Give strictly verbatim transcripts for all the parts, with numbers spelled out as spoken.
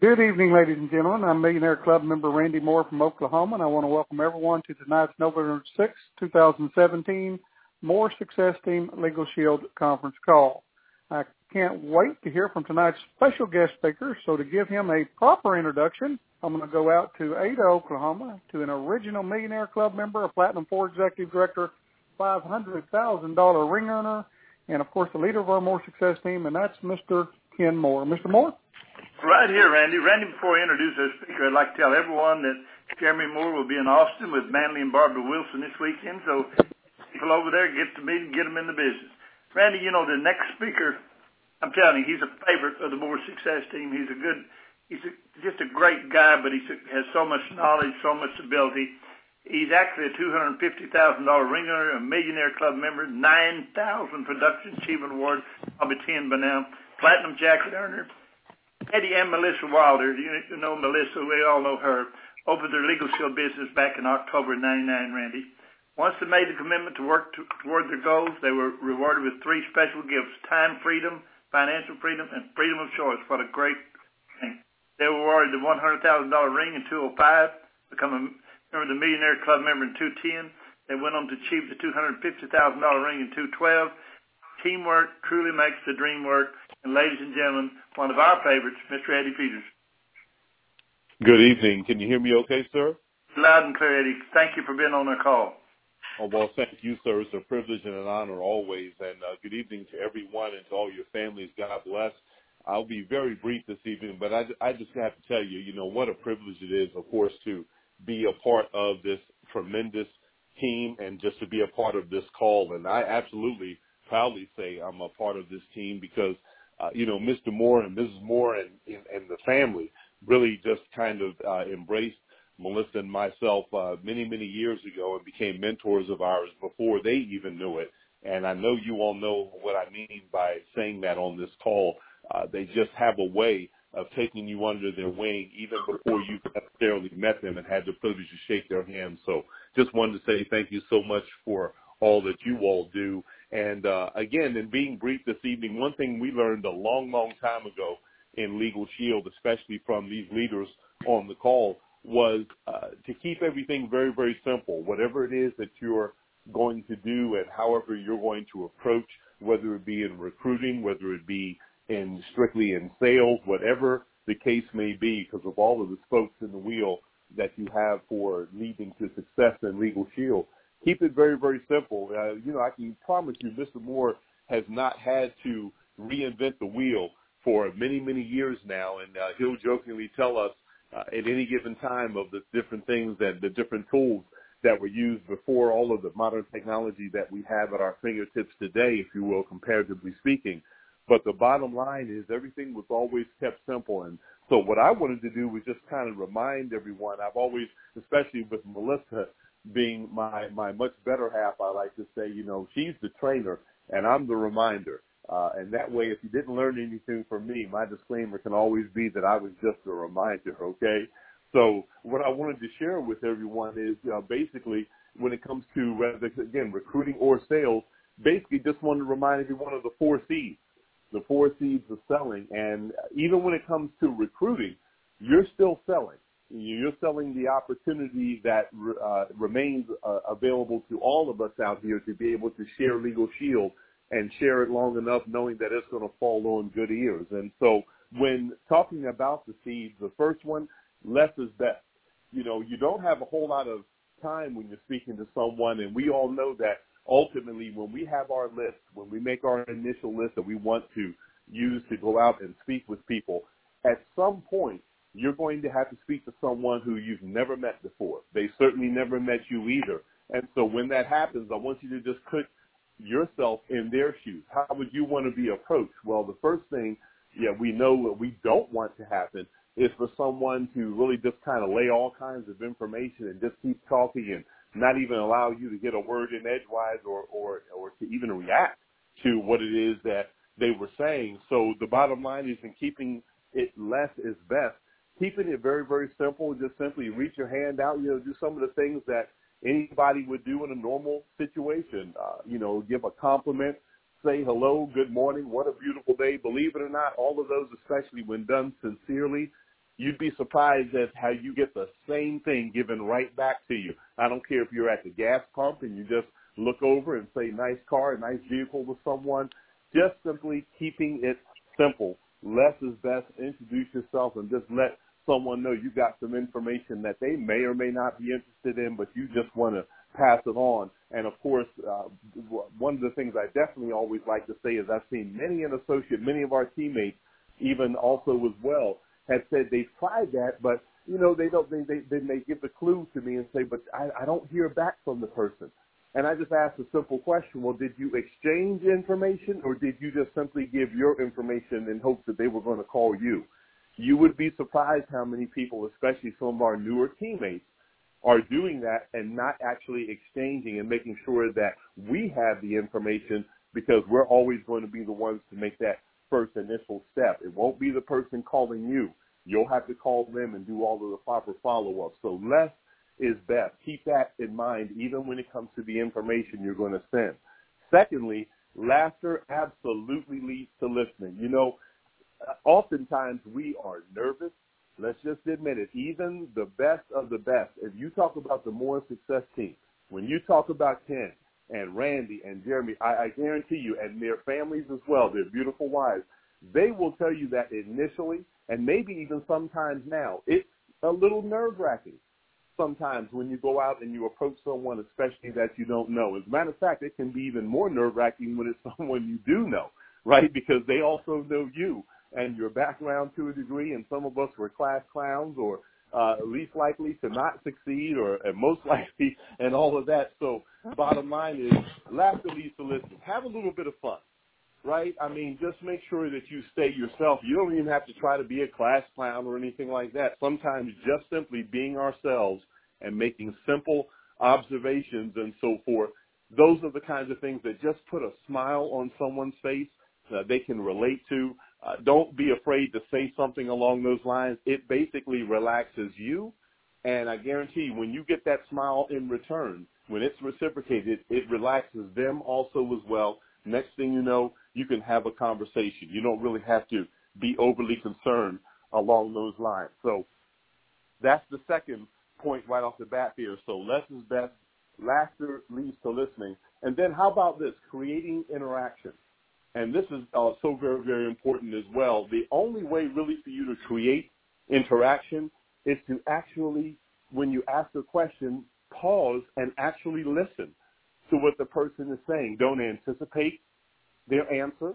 Good evening, ladies and gentlemen. I'm Millionaire Club member Randy Moore from Oklahoma, and I want to welcome everyone to tonight's November sixth, twenty seventeen Moore Success Team Legal Shield conference call. I can't wait to hear from tonight's special guest speaker, so to give him a proper introduction, I'm going to go out to Ada, Oklahoma, to an original Millionaire Club member, a Platinum four Executive Director, five hundred thousand dollars ring earner, and, of course, the leader of our Moore Success Team, and that's Mister Ken Moore. Mister Moore? Right here, Randy. Randy, before I introduce our speaker, I'd like to tell everyone that Jeremy Moore will be in Austin with Manley and Barbara Wilson this weekend, so people over there get to meet and get them in the business. Randy, you know, the next speaker, I'm telling you, he's a favorite of the Moore Success Team. He's a good, he's a, just a great guy, but he has so much knowledge, so much ability. He's actually a two hundred fifty thousand dollars ring earner, a Millionaire Club member, nine thousand Production Achievement Award, probably ten by now, Platinum Jacket earner. Eddie and Melissa Wilder, you know Melissa, we all know her, opened their legal shield business back in October ninety-nine, Randy. Once they made the commitment to work to, toward their goals, they were rewarded with three special gifts: time freedom, financial freedom, and freedom of choice. What a great thing. They were awarded the one hundred thousand dollars ring in two thousand five, become a member of the Millionaire Club member in two thousand ten. They went on to achieve the two hundred fifty thousand dollars ring in two thousand twelve. Teamwork truly makes the dream work. And ladies and gentlemen, one of our favorites, Mister Eddie Peters. Good evening. Can you hear me okay, sir? Loud and clear, Eddie. Thank you for being on our call. Oh, well, thank you, sir. It's a privilege and an honor always. And uh, good evening to everyone and to all your families. God bless. I'll be very brief this evening, but I, I just have to tell you, you know, what a privilege it is, of course, to be a part of this tremendous team and just to be a part of this call. And I absolutely proudly say I'm a part of this team because Uh, you know, Mister Moore and Missus Moore and, and, and the family really just kind of uh, embraced Melissa and myself uh, many, many years ago and became mentors of ours before they even knew it. And I know you all know what I mean by saying that on this call. Uh, they just have a way of taking you under their wing even before you necessarily met them and had the privilege to shake their hands. So just wanted to say thank you so much for all that you all do. And, uh, again, in being brief this evening, one thing we learned a long, long time ago in Legal Shield, especially from these leaders on the call, was uh, to keep everything very, very simple. Whatever it is that you're going to do and however you're going to approach, whether it be in recruiting, whether it be in strictly in sales, whatever the case may be, because of all of the spokes in the wheel that you have for leading to success in Legal Shield, keep it very, very simple. Uh, you know, I can promise you Mister Moore has not had to reinvent the wheel for many, many years now, and uh, he'll jokingly tell us uh, at any given time of the different things and the different tools that were used before all of the modern technology that we have at our fingertips today, if you will, comparatively speaking. But the bottom line is everything was always kept simple. And so what I wanted to do was just kind of remind everyone, I've always, especially with Melissa, being my, my much better half, I like to say, you know, she's the trainer and I'm the reminder. Uh, and that way, if you didn't learn anything from me, my disclaimer can always be that I was just a reminder, okay? So what I wanted to share with everyone is uh, basically when it comes to, whether, again, recruiting or sales, basically just wanted to remind everyone of the four C's, the four C's of selling. And even when it comes to recruiting, you're still selling. You're selling the opportunity that uh, remains uh, available to all of us out here to be able to share Legal Shield and share it long enough knowing that it's going to fall on good ears. And so when talking about the seeds, the first one, less is best. You know, you don't have a whole lot of time when you're speaking to someone, and we all know that ultimately when we have our list, when we make our initial list that we want to use to go out and speak with people, at some point, you're going to have to speak to someone who you've never met before. They certainly never met you either. And so when that happens, I want you to just put yourself in their shoes. How would you want to be approached? Well, the first thing, yeah, we know what we don't want to happen is for someone to really just kind of lay all kinds of information and just keep talking and not even allow you to get a word in edgewise or, or, or to even react to what it is that they were saying. So the bottom line is in keeping it less is best. Keeping it very, very simple, just simply reach your hand out, you know, do some of the things that anybody would do in a normal situation. Uh, you know, give a compliment, say hello, good morning, what a beautiful day. Believe it or not, all of those, especially when done sincerely, you'd be surprised at how you get the same thing given right back to you. I don't care if you're at the gas pump and you just look over and say, nice car, nice vehicle to someone. Just simply keeping it simple. Less is best. Introduce yourself and just let someone know you got some information that they may or may not be interested in, but you just want to pass it on. And, of course, uh, one of the things I definitely always like to say is I've seen many an associate, many of our teammates, even also as well, have said they've tried that, but, you know, they don't, they, they, they may give the clue to me and say, but I, I don't hear back from the person. And I just asked a simple question, well, did you exchange information or did you just simply give your information in hopes that they were going to call you? You would be surprised how many people, especially some of our newer teammates, are doing that and not actually exchanging and making sure that we have the information, because we're always going to be the ones to make that first initial step. It won't be the person calling you. You'll have to call them and do all of the proper follow-up. So less is best. Keep that in mind even when it comes to the information you're going to send. Secondly, laughter absolutely leads to listening. You know, oftentimes we are nervous. Let's just admit it. Even the best of the best, if you talk about the More Success team, when you talk about Ken and Randy and Jeremy, I, I guarantee you, and their families as well, their beautiful wives, they will tell you that initially, and maybe even sometimes now, it's a little nerve-wracking sometimes when you go out and you approach someone, especially that you don't know. As a matter of fact, it can be even more nerve-wracking when it's someone you do know, right, because they also know you and your background to a degree, and some of us were class clowns or uh, least likely to not succeed or and most likely and all of that. So bottom line is laughter leads to listening. Have a little bit of fun, right? I mean, just make sure that you stay yourself. You don't even have to try to be a class clown or anything like that. Sometimes just simply being ourselves and making simple observations and so forth, those are the kinds of things that just put a smile on someone's face that they can relate to. Uh, don't be afraid to say something along those lines. It basically relaxes you, and I guarantee you, when you get that smile in return, when it's reciprocated, it relaxes them also as well. Next thing you know, you can have a conversation. You don't really have to be overly concerned along those lines. So that's the second point right off the bat here. So less is best. Laughter leads to listening. And then how about this? Creating interaction. And this is uh, so very, very important as well. The only way really for you to create interaction is to actually, when you ask a question, pause and actually listen to what the person is saying. Don't anticipate their answer.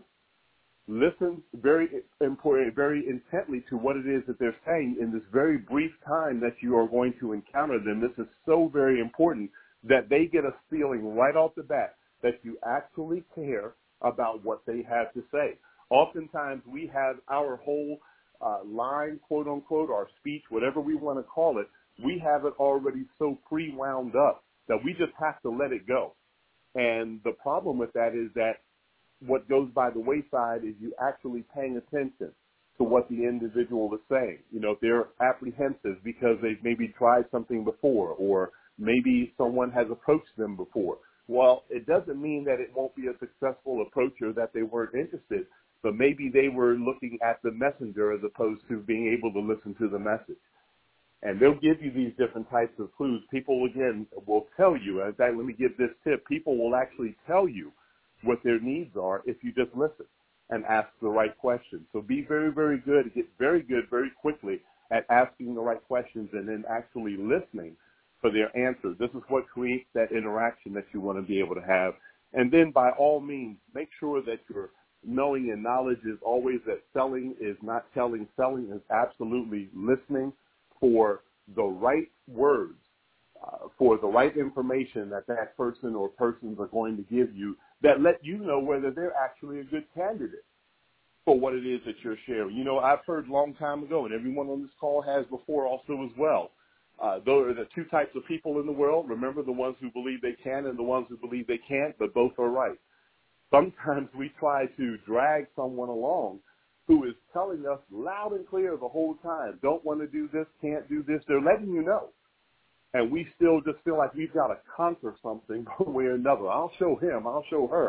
Listen very important, very intently to what it is that they're saying in this very brief time that you are going to encounter them. This is so very important that they get a feeling right off the bat that you actually care about what they have to say. Oftentimes we have our whole uh, line, quote unquote, our speech, whatever we want to call it, we have it already so pre-wound up that we just have to let it go. And the problem with that is that what goes by the wayside is you actually paying attention to what the individual is saying. You know, if they're apprehensive because they've maybe tried something before, or maybe someone has approached them before. Well, it doesn't mean that it won't be a successful approach or that they weren't interested, but maybe they were looking at the messenger as opposed to being able to listen to the message. And they'll give you these different types of clues. People, again, will tell you, in fact, let me give this tip, people will actually tell you what their needs are if you just listen and ask the right questions. So be very, very good, get very good very quickly at asking the right questions and then actually listening for their answers. This is what creates that interaction that you want to be able to have. And then by all means, make sure that your knowing and knowledge is always that selling is not telling. Selling is absolutely listening for the right words, uh, for the right information that that person or persons are going to give you that let you know whether they're actually a good candidate for what it is that you're sharing. You know, I've heard a long time ago, and everyone on this call has before also as well, Uh, those are the two types of people in the world. Remember, the ones who believe they can and the ones who believe they can't, but both are right. Sometimes we try to drag someone along who is telling us loud and clear the whole time, don't want to do this, can't do this. They're letting you know. And we still just feel like we've got to conquer something one way or another. I'll show him, I'll show her.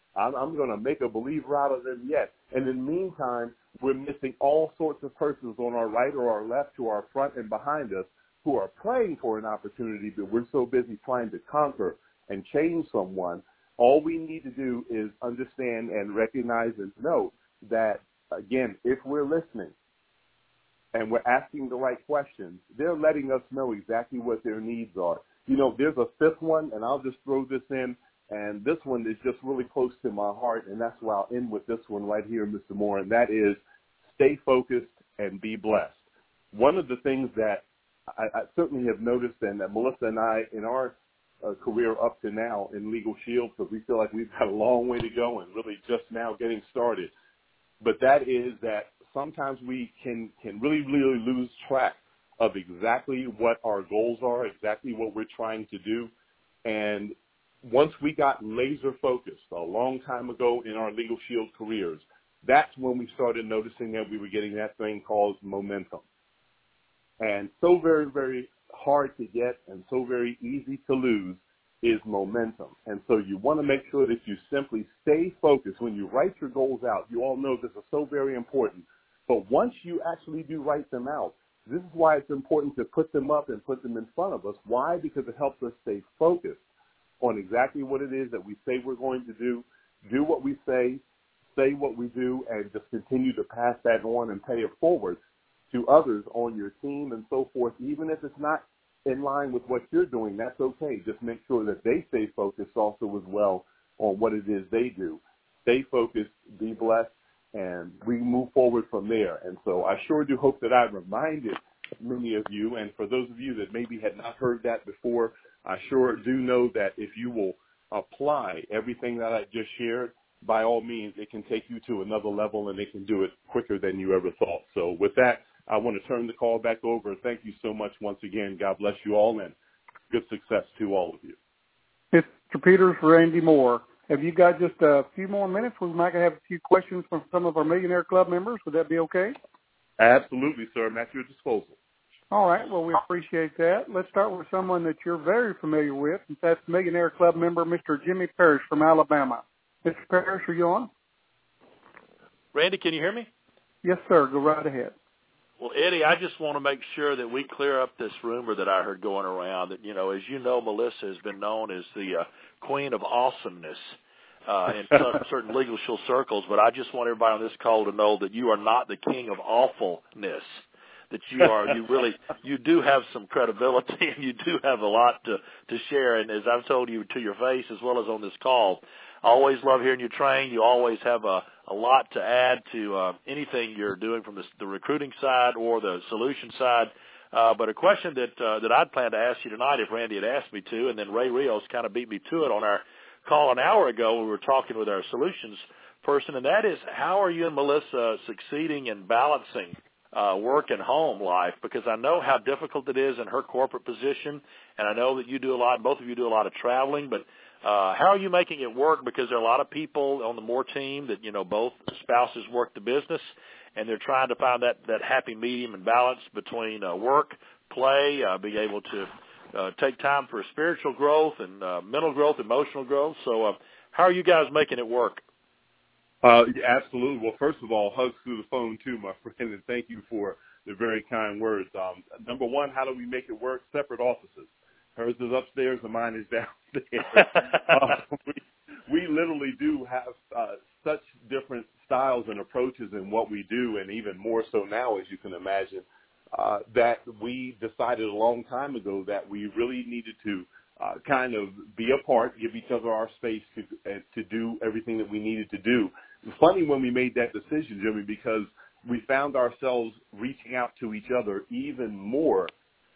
I'm, I'm going to make a believer out of them yet. And in the meantime, we're missing all sorts of persons on our right or our left, to our front and behind us, who are praying for an opportunity, but we're so busy trying to conquer and change someone. All we need to do is understand and recognize and know that, again, if we're listening and we're asking the right questions, they're letting us know exactly what their needs are. You know, there's a fifth one, and I'll just throw this in, and this one is just really close to my heart, and that's why I'll end with this one right here, Mister Moore, and that is stay focused and be blessed. One of the things that I, I certainly have noticed, and that Melissa and I, in our uh, career up to now in Legal Shield, because we feel like we've got a long way to go and really just now getting started, but that is that sometimes we can, can really, really lose track of exactly what our goals are, exactly what we're trying to do. And once we got laser focused a long time ago in our Legal Shield careers, that's when we started noticing that we were getting that thing called momentum. And so very, very hard to get and so very easy to lose is momentum. And so you want to make sure that you simply stay focused. When you write your goals out, you all know this is so very important. But once you actually do write them out, this is why it's important to put them up and put them in front of us. Why? Because it helps us stay focused on exactly what it is that we say we're going to do, do what we say, say what we do, and just continue to pass that on and pay it forward to others on your team and so forth. Even if it's not in line with what you're doing, that's okay. Just make sure that they stay focused also as well on what it is they do. Stay focused, be blessed, and we move forward from there. And so I sure do hope that I reminded many of you, and for those of you that maybe had not heard that before, I sure do know that if you will apply everything that I just shared, by all means, it can take you to another level, and it can do it quicker than you ever thought. So with that, I want to turn the call back over. Thank you so much once again. God bless you all, and good success to all of you. Mister Peters, Randy Moore, have you got just a few more minutes? We might have a few questions from some of our Millionaire Club members. Would that be okay? Absolutely, sir. I'm at your disposal. All right. Well, we appreciate that. Let's start with someone that you're very familiar with, and that's Millionaire Club member Mister Jimmy Parrish from Alabama. Mister Parrish, are you on? Randy, can you hear me? Yes, sir. Go right ahead. Well, Eddie, I just want to make sure that we clear up this rumor that I heard going around that, you know, as you know, Melissa has been known as the uh, queen of awesomeness uh, in certain legal shield circles, but I just want everybody on this call to know that you are not the king of awfulness, that you are, you really, you do have some credibility and you do have a lot to, to share. And as I've told you to your face as well as on this call, I always love hearing you train. You always have a, a lot to add to uh, anything you're doing from the, the recruiting side or the solution side. Uh, but a question that uh, that I'd planned to ask you tonight if Randy had asked me to, and then Ray Rios kind of beat me to it on our call an hour ago when we were talking with our solutions person, and that is, how are you and Melissa succeeding in balancing uh, work and home life? Because I know how difficult it is in her corporate position, and I know that you do a lot, both of you do a lot of traveling, but Uh, how are you making it work? Because there are a lot of people on the Moore team that, you know, both spouses work the business, and they're trying to find that, that happy medium and balance between uh, work, play, uh, being able to uh, take time for spiritual growth and uh, mental growth, emotional growth. So uh, how are you guys making it work? Uh, absolutely. Well, first of all, hugs through the phone, too, my friend, and thank you for the very kind words. Um, number one, how do we make it work? Separate offices. Hers is upstairs and mine is downstairs. uh, we, we literally do have uh, such different styles and approaches in what we do, and even more so now, as you can imagine, uh, that we decided a long time ago that we really needed to uh, kind of be apart, give each other our space to, uh, to do everything that we needed to do. It's funny when we made that decision, Jimmy, because we found ourselves reaching out to each other even more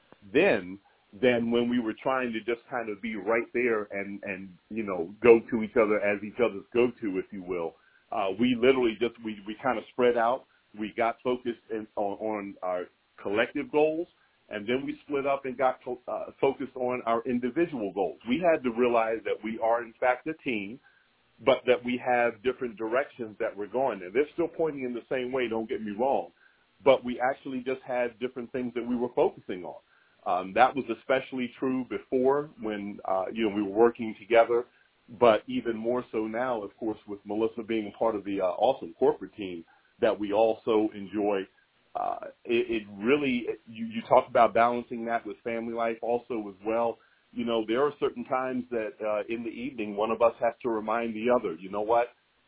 then than when we were trying to just kind of be right there and, and you know, go to each other as each other's go-to, if you will. Uh, we literally just, we, we kind of spread out. We got focused in, on, on our collective goals, and then we split up and got uh, focused on our individual goals. We had to realize that we are, in fact, a team, but that we have different directions that we're going in. They're still pointing in the same way, don't get me wrong, but we actually just had different things that we were focusing on. Um, that was especially true before when, uh, you know, we were working together but even more so now, of course, with Melissa being part of the uh, awesome corporate team that we also enjoy. Uh, it, it really, you, you talk about balancing that with family life also as well. You know, there are certain times that uh, in the evening, one of us has to remind the other, you know what,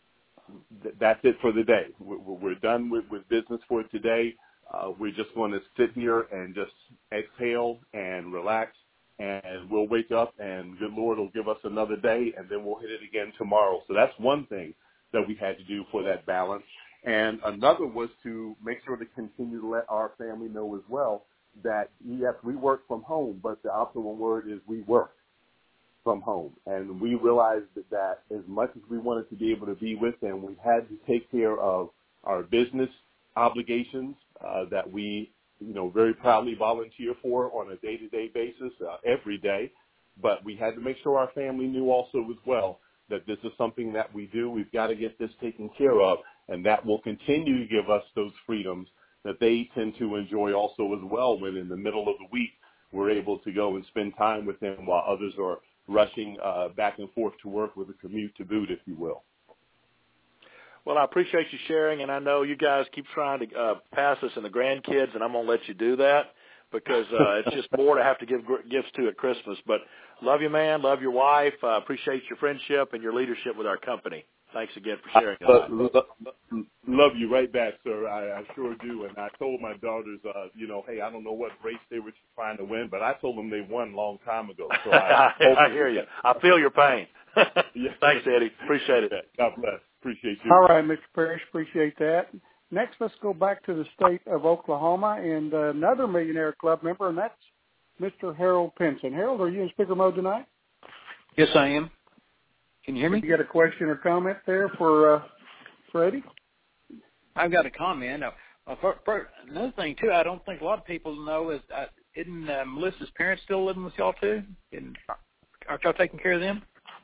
Th- that's it for the day. We're, we're done with, with business for today. Uh, we're just going to sit here and just exhale and relax, and we'll wake up and good Lord will give us another day, and then we'll hit it again tomorrow. So that's one thing that we had to do for that balance. And another was to make sure to continue to let our family know as well that, yes, we work from home, but the optimal word is we work from home. And we realized that, that as much as we wanted to be able to be with them, we had to take care of our business obligations uh, that we, you know, very proudly volunteer for on a day-to-day basis uh, every day. But we had to make sure our family knew also as well that this is something that we do. We've got to get this taken care of, and that will continue to give us those freedoms that they tend to enjoy also as well, when in the middle of the week we're able to go and spend time with them while others are rushing uh, back and forth to work with a commute to boot, if you will. Well, I appreciate you sharing, and I know you guys keep trying to uh, pass us and the grandkids, and I'm going to let you do that because uh, it's just more to have to give gifts to at Christmas. But love you, man. Love your wife. I uh, appreciate your friendship and your leadership with our company. Thanks again for sharing. I love, love you right back, sir. I, I sure do. And I told my daughters, uh, you know, hey, I don't know what race they were trying to win, but I told them they won a long time ago. So I, I hear you. I feel your pain. Yeah. Thanks, Eddie. Appreciate it. God bless. Appreciate you. All right, Mister Parrish, appreciate that. Next, let's go back to the state of Oklahoma and uh, another Millionaire Club member, and that's Mister Harold Pinson. Harold, are you in speaker mode tonight? Yes, I am. Can you hear me? You got a question or comment there for uh, for Eddie? I've got a comment. Uh, for, for, another thing, too, I don't think a lot of people know is, uh, isn't uh, Melissa's parents still living with y'all, too? And aren't y'all taking care of them?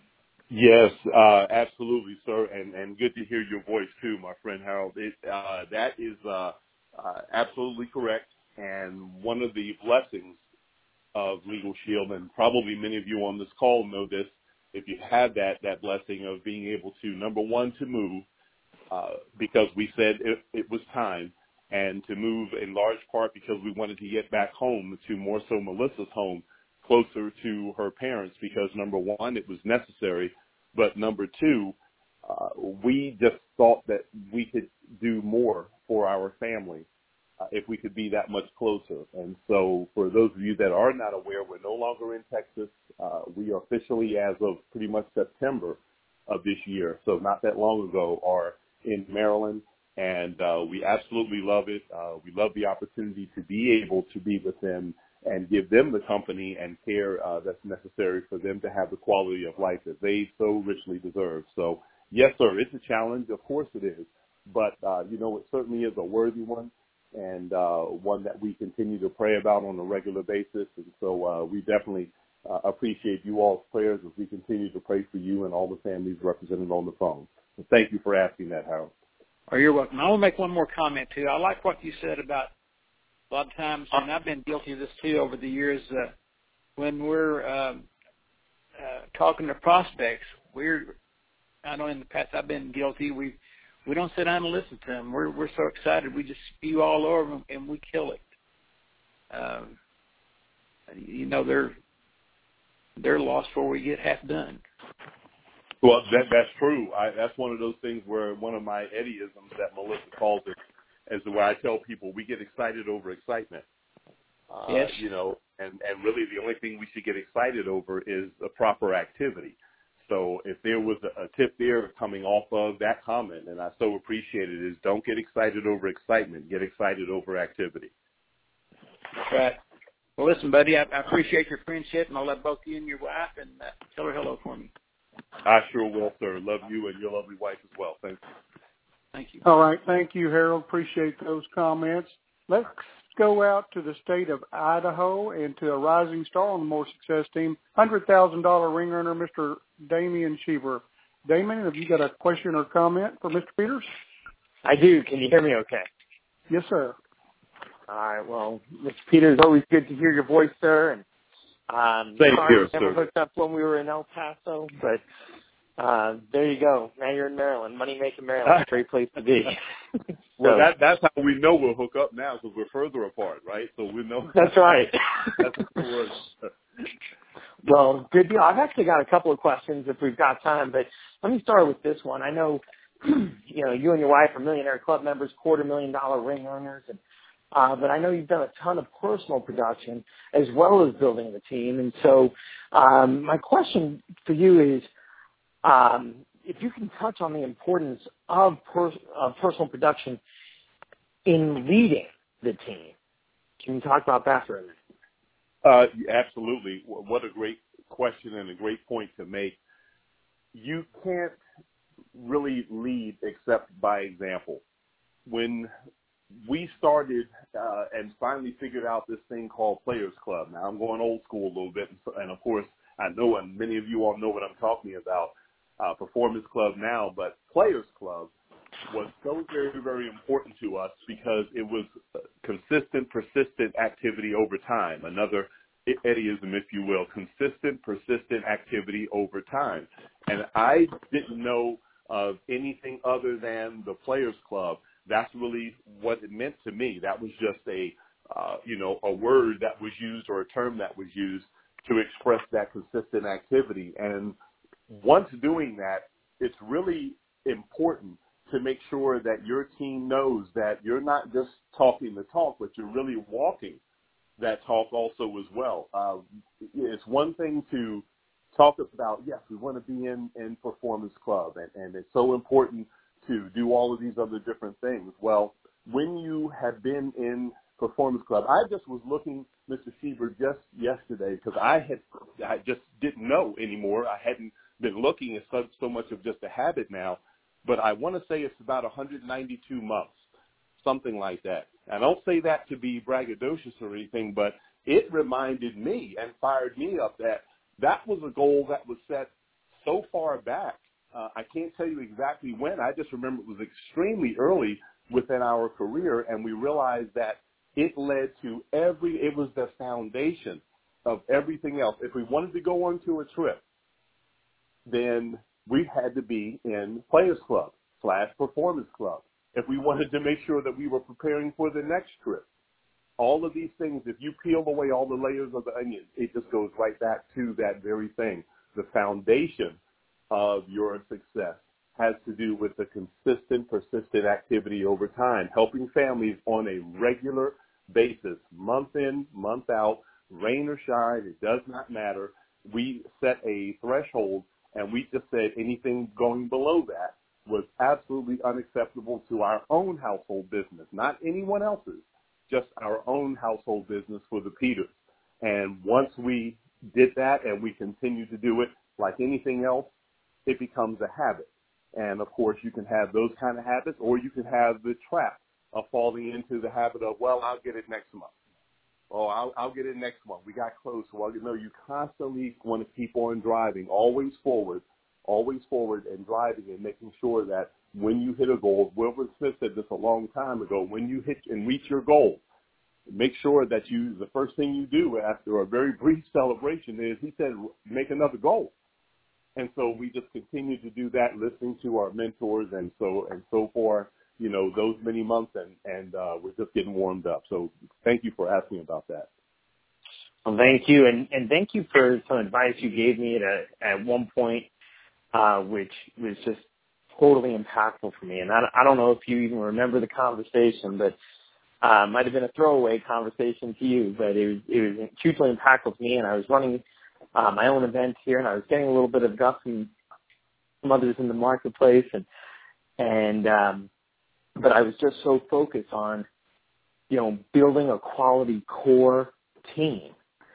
Yes, uh, absolutely, sir, and, and good to hear your voice, too, my friend Harold. It, uh, that is uh, uh, absolutely correct, and one of the blessings of Legal Shield, and probably many of you on this call know this, if you have that, that blessing of being able to, number one, to move, uh, because we said it, it was time, and to move in large part because we wanted to get back home to more so Melissa's home, closer to her parents, because number one, it was necessary, but number two, uh, we just thought that we could do more for our family uh, if we could be that much closer. And so for those of you that are not aware, we're no longer in Texas. Uh, we officially, as of pretty much September of this year, so not that long ago, are in Maryland, and uh, we absolutely love it. Uh, we love the opportunity to be able to be with them and give them the company and care uh, that's necessary for them to have the quality of life that they so richly deserve. So, yes, sir, it's a challenge. Of course it is. But, uh, you know, it certainly is a worthy one, and uh, one that we continue to pray about on a regular basis. And so uh, we definitely uh, appreciate you all's prayers as we continue to pray for you and all the families represented on the phone. So thank you for asking that, Harold. Oh, you're welcome. I want to make one more comment, too. I like what you said about a lot of times, and I've been guilty of this, too, over the years, uh, when we're um, uh, talking to prospects, we're, I know in the past I've been guilty, we we don't sit down and listen to them. We're we're so excited, we just spew all over them, and we kill it. Um, you know, they're, they're lost before we get half done. Well, that that's true. I, that's one of those things where one of my Eddieisms that Melissa calls it, is the way I tell people we get excited over excitement. Uh, yes. You know, and, and really the only thing we should get excited over is a proper activity. So if there was a, a tip there coming off of that comment, and I so appreciate it, is don't get excited over excitement. Get excited over activity. That's right. Well, listen, buddy, I, I appreciate your friendship, and I'll let both you and your wife, and uh, tell her hello for me. I sure will, sir. Love you and your lovely wife as well. Thank you. Thank you. All right. Thank you, Harold. Appreciate those comments. Let's go out to the state of Idaho and to a rising star on the More Success team, one hundred thousand dollars ring earner, Mister Damian Cheever. Damian, have you got a question or comment for Mister Peters? I do. Can you hear me okay? Yes, sir. All right. Well, Mister Peters, always good to hear your voice, sir. And um, Same sorry here, we never sir. hooked up when we were in El Paso, but Uh, there you go. Now you're in Maryland. Money making Maryland. Great place to be. so, well, that that's how we know we'll hook up now because we're further apart, right? So we know. That's right. That's the word. Well, good deal. I've actually got a couple of questions if we've got time, but let me start with this one. I know, you know, you and your wife are Millionaire Club members, quarter million dollar ring earners, and uh, but I know you've done a ton of personal production as well as building the team. And so um, my question for you is, um, if you can touch on the importance of, pers- of personal production in leading the team. Can you talk about that for a minute? Uh, absolutely. What a great question and a great point to make. You can't really lead except by example. When we started uh, and finally figured out this thing called Players Club, now I'm going old school a little bit, and of course I know, and many of you all know what I'm talking about, uh, Performance Club now, but Players Club was so very, very important to us because it was consistent, persistent activity over time. Another Eddieism, if you will, consistent, persistent activity over time. And I didn't know of anything other than the Players Club. That's really what it meant to me. That was just a, uh, you know, a word that was used or a term that was used to express that consistent activity. And once doing that, it's really important to make sure that your team knows that you're not just talking the talk, but you're really walking that talk also as well. Uh, it's one thing to talk about, yes, we want to be in, in Performance Club, and, and it's so important to do all of these other different things. Well, when you have been in Performance Club, I just was looking, Mister Schieber, just yesterday, because I had I just didn't know anymore. I hadn't been looking. It's so, so much of just a habit now. But I want to say it's about one hundred ninety-two months, something like that. I don't say that to be braggadocious or anything, but it reminded me and fired me up that that was a goal that was set so far back. Uh, I can't tell you exactly when. I just remember it was extremely early within our career, and we realized that it led to every, it was the foundation of everything else. If we wanted to go on to a trip, then we had to be in Players Club slash Performance Club. If we wanted to make sure that we were preparing for the next trip, all of these things, if you peel away all the layers of the onion, it just goes right back to that very thing. The foundation of your success has to do with the consistent, persistent activity over time, helping families on a regular basis, month in, month out, rain or shine, it does not matter. We set a threshold, and we just said anything going below that was absolutely unacceptable to our own household business, not anyone else's, just our own household business for the Peters. And once we did that and we continue to do it like anything else, it becomes a habit. And, of course, you can have those kind of habits, or you can have the trap of falling into the habit of, well, I'll get it next month. Oh, I'll, I'll get it next month. We got close. Well, you know, you constantly want to keep on driving, always forward, always forward and driving and making sure that when you hit a goal, Wilbur Smith said this a long time ago, when you hit and reach your goal, make sure that you, the first thing you do after a very brief celebration is, he said, make another goal. And so we just continue to do that, listening to our mentors and so and so far, you know, those many months, and, and uh, we're just getting warmed up. So thank you for asking about that. Well, thank you. And, and thank you for some advice you gave me at, a, at one point, uh, which was just totally impactful for me. And I, I don't know if you even remember the conversation, but uh, it might have been a throwaway conversation to you, but it was, it was hugely impactful to me. And I was running uh, my own event here, and I was getting a little bit of guff from some others in the marketplace, and and um, but I was just so focused on, you know, building a quality core team.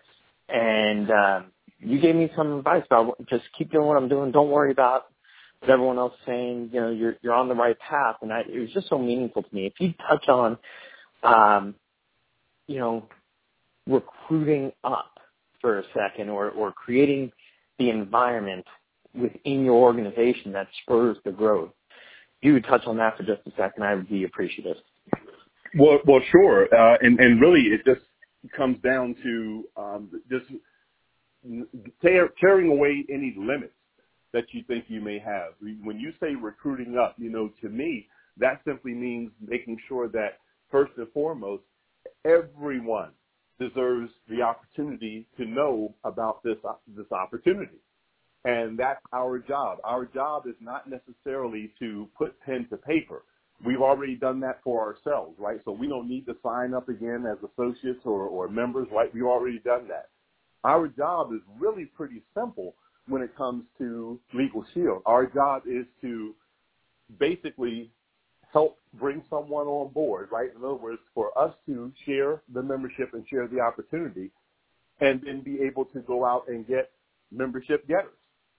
And um, you gave me some advice about just keep doing what I'm doing. Don't worry about what everyone else is saying. You know, you're you're on the right path. And I, it was just so meaningful to me. If you touch on, um, you know, recruiting up for a second, or, or creating the environment within your organization that spurs the growth. If you would touch on that for just a second, I would be appreciative. Well, well, sure. Uh, and, and really it just comes down to um, just tear, tearing away any limits that you think you may have. When you say recruiting up, you know, to me, that simply means making sure that, first and foremost, everyone deserves the opportunity to know about this this opportunity. And that's our job. Our job is not necessarily to put pen to paper. We've already done that for ourselves, right? So we don't need to sign up again as associates or, or members, right? We've already done that. Our job is really pretty simple when it comes to Legal Shield. Our job is to basically help bring someone on board, right? In other words, for us to share the membership and share the opportunity and then be able to go out and get membership getters.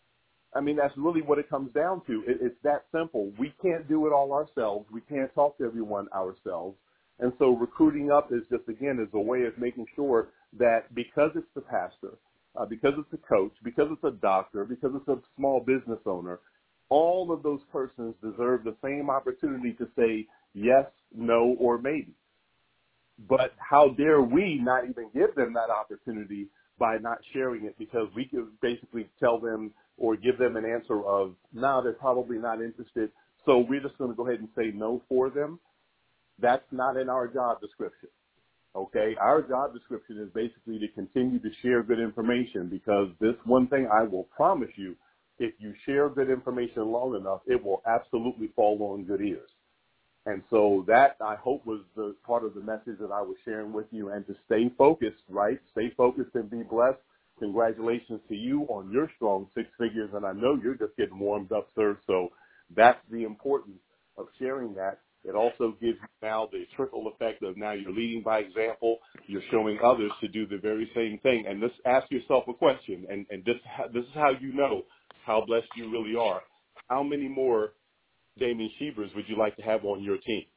I mean, that's really what it comes down to. It, it's that simple. We can't do it all ourselves. We can't talk to everyone ourselves. And so recruiting up is just, again, is a way of making sure that because it's the pastor, uh, because it's a coach, because it's a doctor, because it's a small business owner, all of those persons deserve the same opportunity to say yes, no, or maybe. But how dare we not even give them that opportunity by not sharing it, because we could basically tell them or give them an answer of, no, they're probably not interested, so we're just going to go ahead and say no for them. That's not in our job description, okay? Our job description is basically to continue to share good information, because this one thing I will promise you, if you share good information long enough, it will absolutely fall on good ears. And so that, I hope, was the part of the message that I was sharing with you, and to stay focused, right? Stay focused and be blessed. Congratulations to you on your strong six figures, and I know you're just getting warmed up, sir. So that's the importance of sharing that. It also gives you now the trickle effect of now you're leading by example. You're showing others to do the very same thing. And just ask yourself a question, and, and this, this is how you know how blessed you really are. How many more Damien Shebers would you like to have on your team?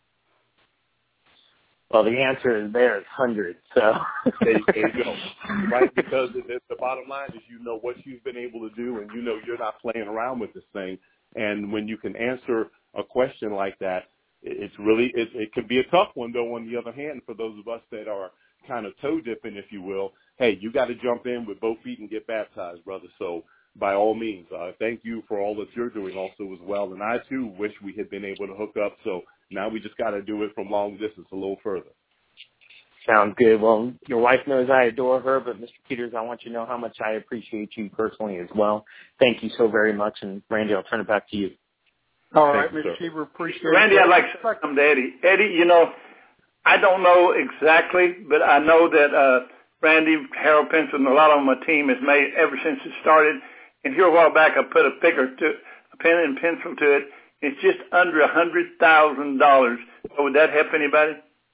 Well, the answer is there is hundreds. So there, there you go. Right, because the, the bottom line is you know what you've been able to do, and you know you're not playing around with this thing. And when you can answer a question like that, it's really it, it can be a tough one, though. On the other hand, for those of us that are kind of toe dipping, if you will, hey, you got to jump in with both feet and get baptized, brother. So by all means, uh, thank you for all that you're doing also as well. And I, too, wish we had been able to hook up. So now we just got to do it from long distance a little further. Sounds good. Well, your wife knows I adore her, but Mister Peters, I want you to know how much I appreciate you personally as well. Thank you so very much. And, Randy, I'll turn it back to you. All right, Mister Sheber, appreciate it. Randy, I'd like to say something to Eddie. Eddie, you know, I don't know exactly, but I know that uh, Randy, Harold Pencil, and a lot of them, my team has made ever since it started. And here a while back, I put a figure to a pen and pencil to it. It's just under a hundred thousand dollars. So would that help anybody?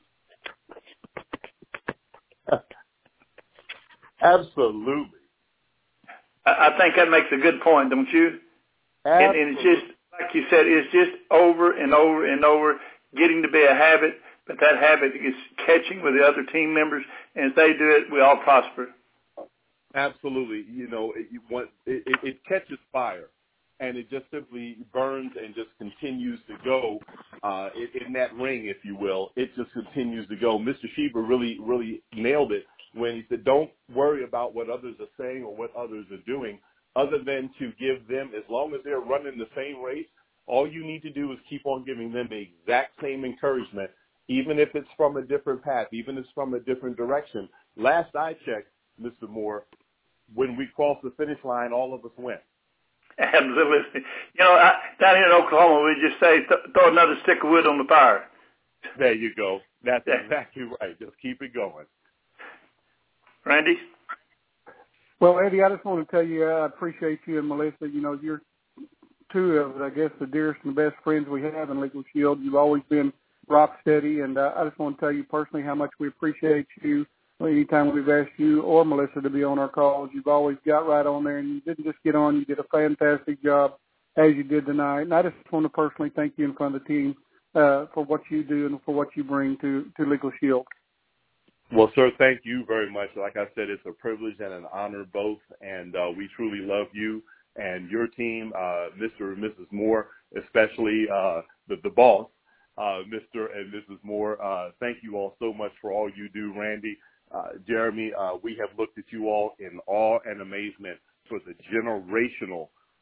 Absolutely. I, I think that makes a good point, don't you? And, and it's just like you said, it's just over and over and over, getting to be a habit. But that habit is catching with the other team members, and if they do it, we all prosper. Absolutely. You know, it, it, it catches fire, and it just simply burns and just continues to go uh, in, in that ring, if you will. It just continues to go. Mister Sheber really, really nailed it when he said, don't worry about what others are saying or what others are doing, other than to give them, as long as they're running the same race, all you need to do is keep on giving them the exact same encouragement, even if it's from a different path, even if it's from a different direction. Last I checked, Mister Moore, when we cross the finish line, all of us win. Absolutely. You know, I, down here in Oklahoma, we just say, th- throw another stick of wood on the fire. There you go. That's yeah. exactly right. Just keep it going. Randy? Well, Eddie, I just want to tell you I appreciate you and Melissa. You know, you're two of, I guess, the dearest and the best friends we have in Legal Shield. You've always been rock steady, and uh, I just want to tell you personally how much we appreciate you. Anytime we've asked you or Melissa to be on our calls, you've always got right on there, and you didn't just get on. You did a fantastic job, as you did tonight. And I just want to personally thank you in front of the team uh, for what you do and for what you bring to, to Legal Shield. Well, sir, thank you very much. Like I said, it's a privilege and an honor both, and uh, we truly love you and your team, uh, Mister and Missus Moore, especially uh, the, the boss, uh, Mister and Missus Moore. Uh, thank you all so much for all you do, Randy. Uh, Jeremy, uh, we have looked at you all in awe and amazement for the generational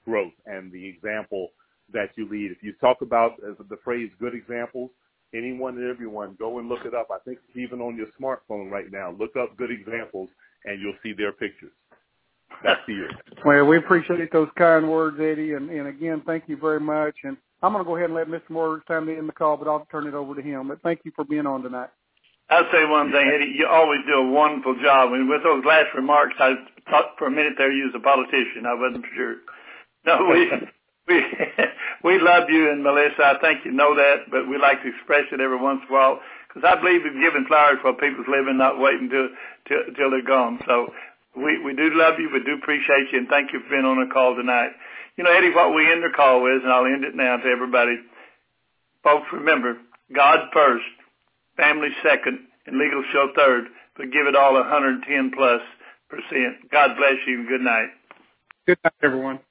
growth and the example that you lead. If you talk about as the phrase good examples, anyone and everyone, go and look it up. I think it's even on your smartphone right now. Look up good examples, and you'll see their pictures. That's the year. Well, we appreciate those kind words, Eddie, and, and again, thank you very much. And I'm going to go ahead and let Mister Moore, it's time to end the call, but I'll turn it over to him. But thank you for being on tonight. I'll say one thing, Eddie. You always do a wonderful job. And with those last remarks, I thought for a minute there you was a politician. I wasn't sure. No, we we we love you and Melissa. I think you know that, but we like to express it every once in a while because I believe in giving flowers while people's living, not waiting till till, till they're gone. So we we do love you. We do appreciate you, and thank you for being on the call tonight. You know, Eddie, what we end the call with, and I'll end it now to everybody. Folks, remember, God first, family second, and Legal Shield third, but give it all one hundred ten plus percent. God bless you and good night. Good night, everyone.